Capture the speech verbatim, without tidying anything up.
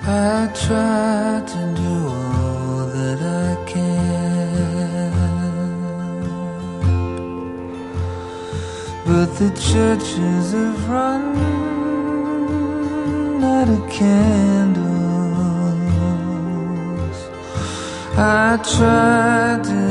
I try to do all that I can, but the churches have run out of candles. I tried to